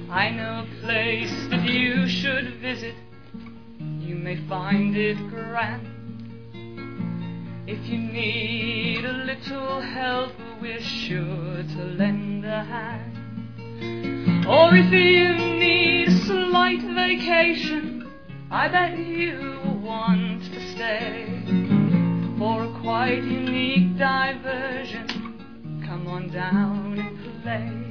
I know a place that you should visit. You may find it grand. If you need a little help, we're sure to lend a hand. Or if you need a slight vacation, I bet you will want to stay for a quite unique diversion. Come on down and play.